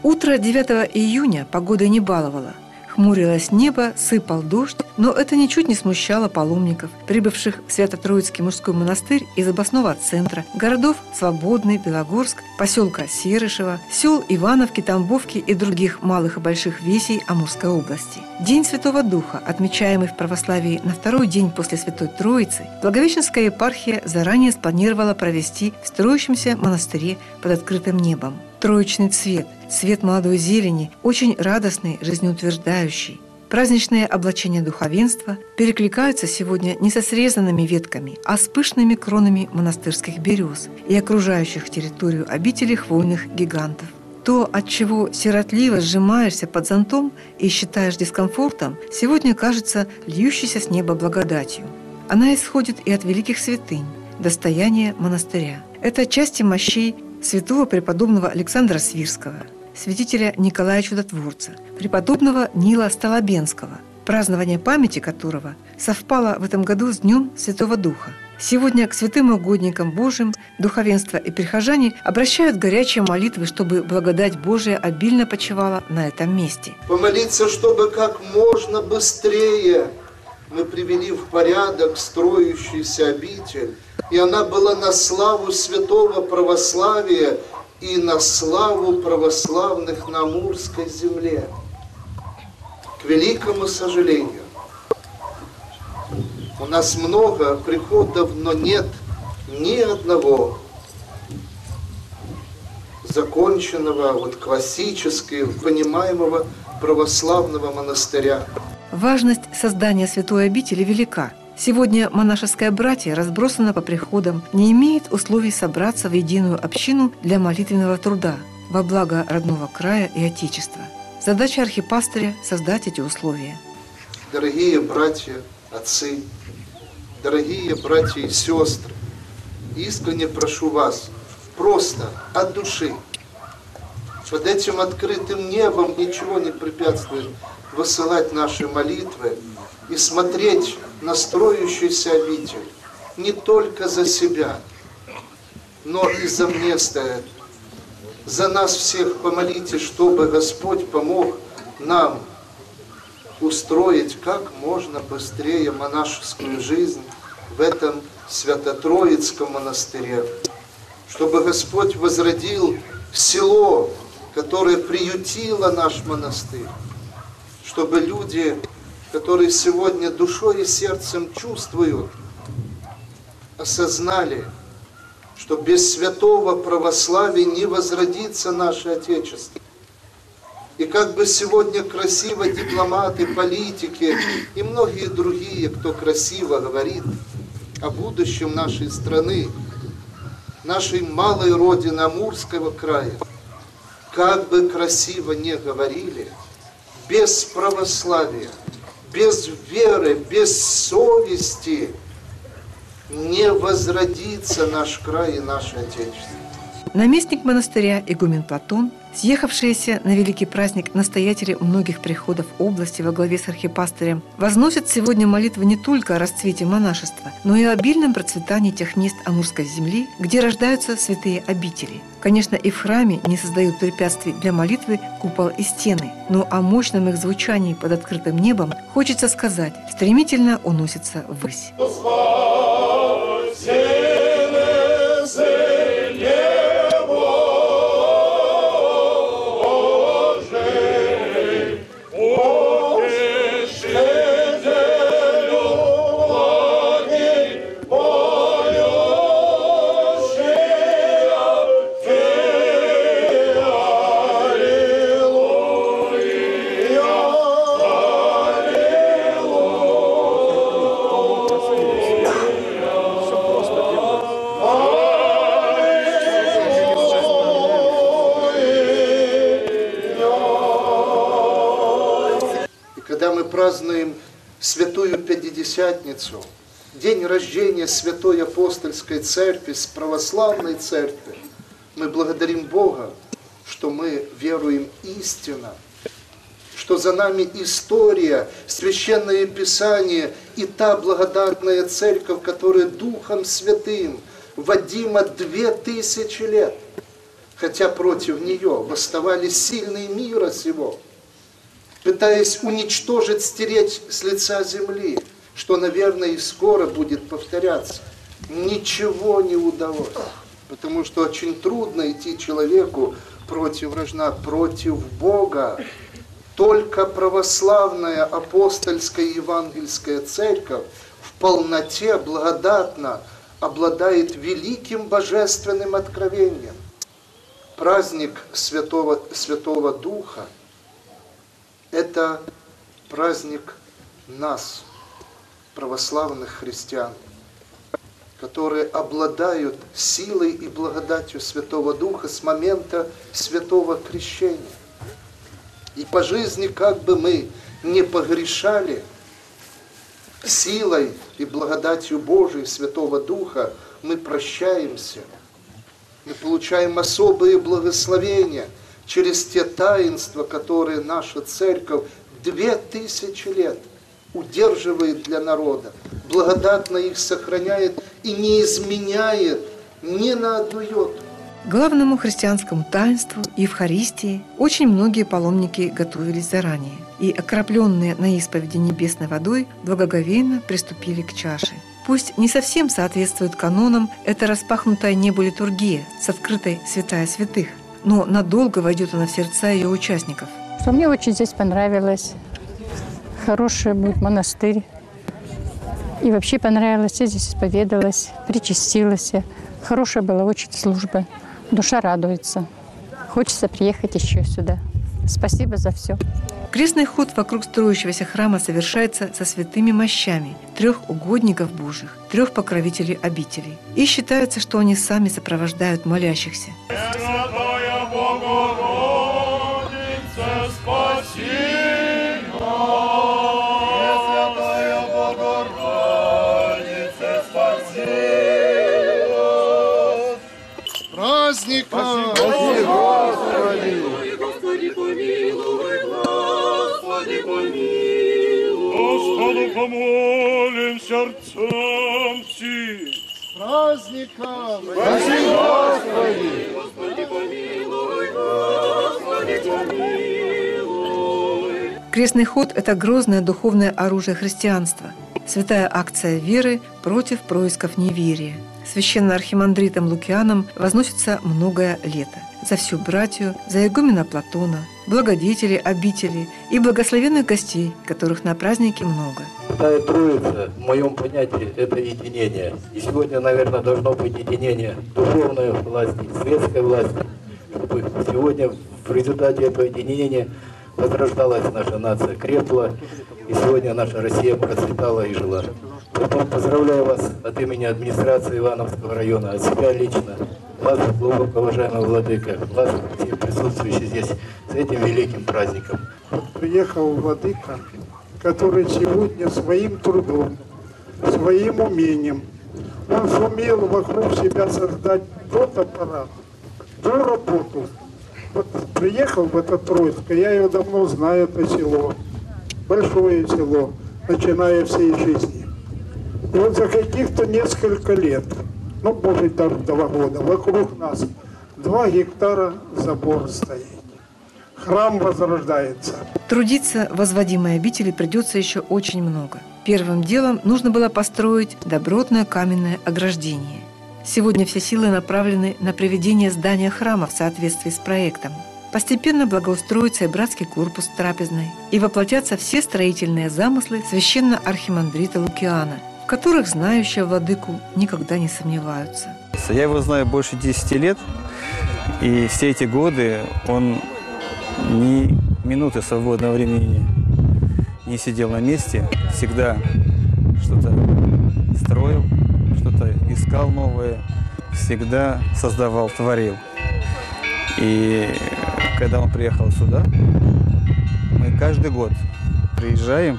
Утро 9 июня погода не баловала. Хмурилось небо, сыпал дождь, но это ничуть не смущало паломников, прибывших в Свято-Троицкий мужской монастырь из областного центра, городов Свободный, Белогорск, поселка Серышево, сел Ивановки, Тамбовки и других малых и больших весей Амурской области. День Святого Духа, отмечаемый в православии на второй день после Святой Троицы, Благовещенская епархия заранее спланировала провести в строящемся монастыре под открытым небом. Троичный цвет, цвет молодой зелени, очень радостный, жизнеутверждающий. Праздничные облачения духовенства перекликаются сегодня не со срезанными ветками, а с пышными кронами монастырских берез и окружающих территорию обители хвойных гигантов. То, от чего сиротливо сжимаешься под зонтом и считаешь дискомфортом, сегодня кажется льющейся с неба благодатью. Она исходит и от великих святынь, достояния монастыря. Это части мощей святого преподобного Александра Свирского, святителя Николая Чудотворца, преподобного Нила Столобенского, празднование памяти которого совпало в этом году с Днем Святого Духа. Сегодня к святым угодникам Божьим духовенство и прихожане обращают горячие молитвы, чтобы благодать Божия обильно почивала на этом месте. Помолиться, чтобы как можно быстрее мы привели в порядок строящуюся обитель, и она была на славу святого православия и на славу православных на Амурской земле. К великому сожалению, у нас много приходов, но нет ни одного законченного, классически понимаемого православного монастыря. Важность создания святой обители велика. Сегодня монашеское братье разбросано по приходам, не имеет условий собраться в единую общину для молитвенного труда во благо родного края и Отечества. Задача архипастыря – создать эти условия. Дорогие братья, отцы, дорогие братья и сестры, искренне прошу вас, просто от души, под этим открытым небом ничего не препятствует высылать наши молитвы и смотреть на строящуюся обитель не только за себя, но и за место это. За нас всех помолитесь, чтобы Господь помог нам устроить как можно быстрее монашескую жизнь в этом Свято-Троицком монастыре, чтобы Господь возродил село, которое приютило наш монастырь, чтобы люди, которые сегодня душой и сердцем чувствуют, осознали, что без святого православия не возродится наше Отечество. И как бы сегодня красиво дипломаты, политики и многие другие, кто красиво говорит о будущем нашей страны, нашей малой родины Амурского края, как бы красиво не говорили, без православия, без веры, без совести не возродится наш край и наше Отечество. Наместник монастыря игумен Платон, съехавшиеся на великий праздник настоятели многих приходов области во главе с архипастырем, возносят сегодня молитвы не только о расцвете монашества, но и о обильном процветании тех мест Амурской земли, где рождаются святые обители. Конечно, и в храме не создают препятствий для молитвы купол и стены, но о мощном их звучании под открытым небом хочется сказать, стремительно уносится ввысь. Празднуем Святую Пятидесятницу, день рождения Святой Апостольской Церкви, с Православной Церкви. Мы благодарим Бога, что мы веруем истинно, что за нами история, Священное Писание и та благодатная Церковь, которая Духом Святым водима 2000 лет. хотя против нее восставали сильные мира сего, пытаясь уничтожить, стереть с лица земли, что, наверное, и скоро будет повторяться. Ничего не удалось, потому что очень трудно идти человеку против вражда, против Бога. Только православная апостольская евангельская церковь в полноте благодатно обладает великим божественным откровением. Праздник Святого Духа – это праздник нас, православных христиан, которые обладают силой и благодатью Святого Духа с момента Святого Крещения. И по жизни, как бы мы не погрешали, силой и благодатью Божией Святого Духа мы прощаемся. Мы получаем особые благословения через те таинства, которые наша церковь 2000 лет удерживает для народа, благодатно их сохраняет и не изменяет ни на одну йоту. Главному христианскому таинству Евхаристии очень многие паломники готовились заранее, и, окропленные на исповеди небесной водой, благоговейно приступили к чаше. Пусть не совсем соответствует канонам эта распахнутая небу литургия с открытой святая святых, но надолго войдет она в сердца ее участников. Мне очень здесь понравилось. Хороший будет монастырь. И вообще понравилось. Я здесь исповедалась, причастилась. Хорошая была очень служба. Душа радуется. Хочется приехать еще сюда. Спасибо за все. Крестный ход вокруг строящегося храма совершается со святыми мощами 3 угодников Божьих, 3 покровителей обителей. И считается, что они сами сопровождают молящихся. Пресвятая Богородице, спаси нас! Пресвятая Богородице, спаси нас! С праздником! Господи, помилуй, Господи, помилуй. Господу помолим сердцем всем. С праздником! Господи, помилуй, Господи, помилуй. Крестный ход – это грозное духовное оружие христианства, святая акция веры против происков неверия. Священно-архимандритом Лукианом возносится многое лето. За всю братью, за игумена Платона, благодетелей обители и благословенных гостей, которых на празднике много. Святая Троица, в моем понятии, это единение. И сегодня, наверное, должно быть единение духовной власти, светской власти, чтобы сегодня в результате этого единения возрождалась наша нация, крепла, и сегодня наша Россия процветала и жила. Поэтому поздравляю вас от имени администрации Ивановского района, от себя лично, вас, глубоко уважаемый владыка, вас, все присутствующие здесь, с этим великим праздником. Приехал владыка, который сегодня своим трудом, своим умением, он сумел вокруг себя создать тот аппарат, ту работу. Вот приехал в это Троицкое, я его давно знаю, это село, большое село, начиная всей жизни. И вот за каких-то несколько лет, ну, может, даже 2 года, вокруг нас 2 гектара забор стоит. Храм возрождается. Трудиться в возводимой обители придется еще очень много. Первым делом нужно было построить добротное каменное ограждение. Сегодня все силы направлены на приведение здания храма в соответствии с проектом. Постепенно благоустроится и братский корпус трапезной, и воплотятся все строительные замыслы священно-архимандрита Лукиана, в которых знающие владыку никогда не сомневаются. Я его знаю больше 10 лет, и все эти годы он ни минуты свободного времени не сидел на месте, всегда что-то строил, что-то искал новое, всегда создавал, творил. И когда он приехал сюда, мы каждый год приезжаем,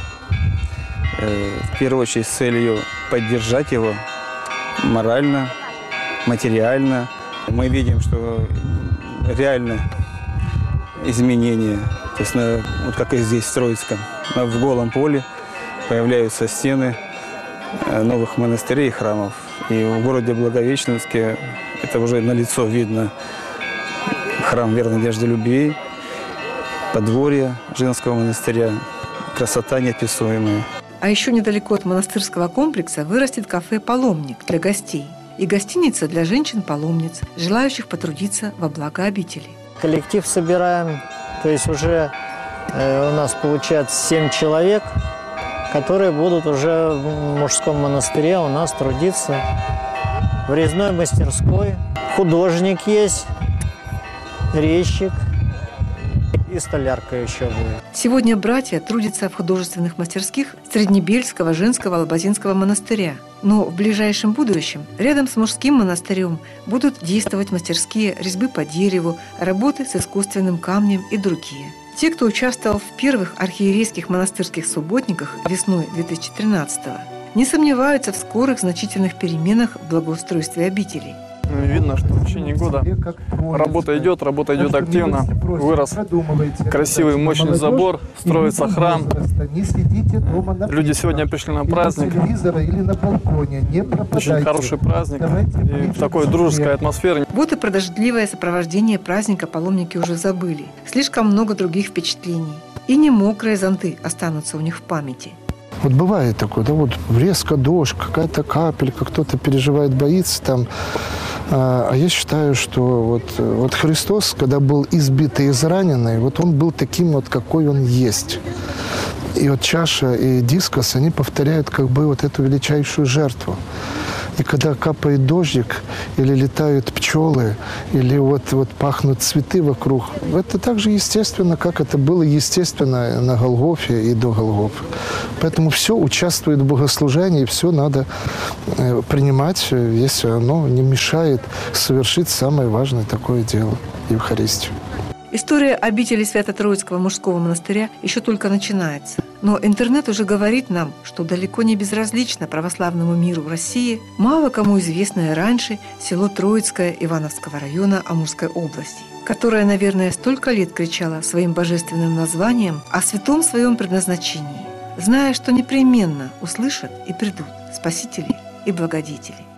в первую очередь с целью поддержать его морально, материально. Мы видим, что реально изменения, то есть вот как и здесь, в Троицком, в голом поле появляются стены новых монастырей и храмов. И в городе Благовещенске это уже налицо видно храм верной надежды любви, подворье женского монастыря, красота неописуемая. А еще недалеко от монастырского комплекса вырастет кафе «Паломник» для гостей и гостиница для женщин-паломниц, желающих потрудиться во благо обители. Коллектив собираем, то есть уже у нас получается 7 человек, которые будут уже в мужском монастыре у нас трудиться в резной мастерской. Художник есть, резчик и столярка еще будет. Сегодня братья трудятся в художественных мастерских Среднебельского женского Лабазинского монастыря. Но в ближайшем будущем рядом с мужским монастырем будут действовать мастерские резьбы по дереву, работы с искусственным камнем и другие. Те, кто участвовал в первых архиерейских монастырских субботниках весной 2013-го, не сомневаются в скорых значительных переменах в благоустройстве обителей. Видно, что в течение года работа идет активно. Вырос красивый, мощный забор, строится храм. Люди сегодня пришли на праздник. Очень хороший праздник и в такой дружеской атмосфере. Вот и про дождливое сопровождение праздника паломники уже забыли. Слишком много других впечатлений. И не мокрые зонты останутся у них в памяти. Вот бывает такое, да, вот резко дождь, какая-то капелька, кто-то переживает, боится там. А я считаю, что вот Христос, когда был избит и израненный, вот он был таким вот, какой он есть. И вот чаша и дискос, они повторяют как бы вот эту величайшую жертву. И когда капает дождик, или летают пчелы, или вот пахнут цветы вокруг, это так же естественно, как это было естественно на Голгофе и до Голгофы. Поэтому все участвует в богослужении, все надо принимать, если оно не мешает совершить самое важное такое дело – Евхаристию. История обители Свято-Троицкого мужского монастыря еще только начинается. Но интернет уже говорит нам, что далеко не безразлично православному миру в России мало кому известное раньше село Троицкое Ивановского района Амурской области, которое, наверное, столько лет кричало своим божественным названием о святом своем предназначении, зная, что непременно услышат и придут спасители и благодетели.